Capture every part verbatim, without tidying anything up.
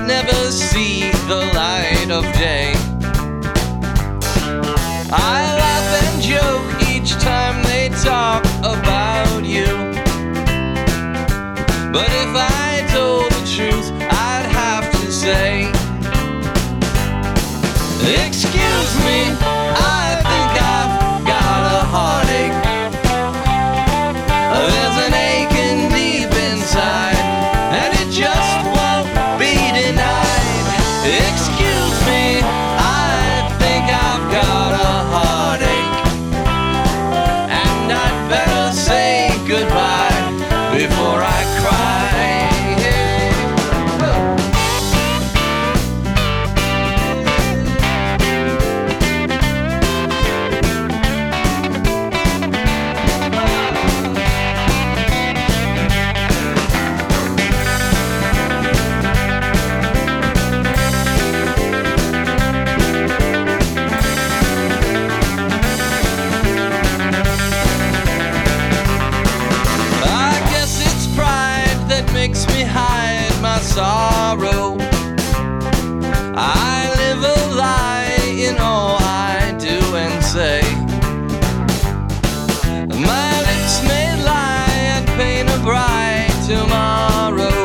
never see the light of day. I laugh and joke each time they talk about you, but if I told the truth, I'd have to say, excuse me, I think I've got a heartache. There's an aching deep inside, and it just won't be denied. Excuse me, I think I've got a heartache, and I'd better say goodbye before I cry. Makes me hide my sorrow. I live a lie in all I do and say. My lips may lie and paint a bright tomorrow,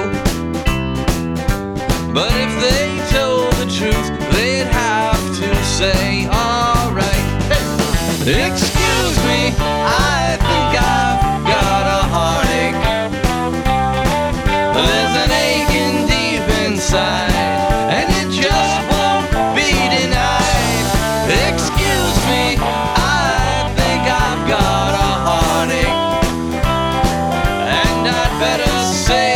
but if they told the truth, they'd have to say, alright, hey, excuse me, I think I've got a heartache. There's an aching deep inside, and it just won't be denied. Excuse me, I think I've got a heartache, and I'd better say